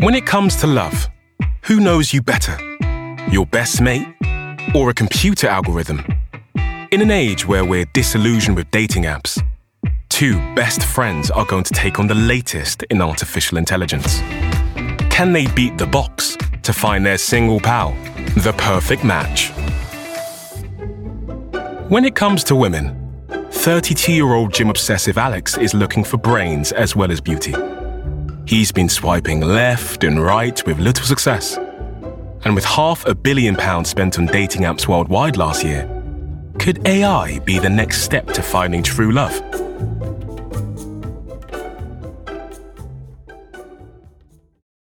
When it comes to love, who knows you better? Your best mate or a computer algorithm? In an age where we're disillusioned with dating apps, two best friends are going to take on the latest in artificial intelligence. Can they beat the box to find their single pal, the perfect match? When it comes to women, 32-year-old gym-obsessive Alex is looking for brains as well as beauty. He's been swiping left and right with little success. And with £500 million spent on dating apps worldwide last year, could AI be the next step to finding true love?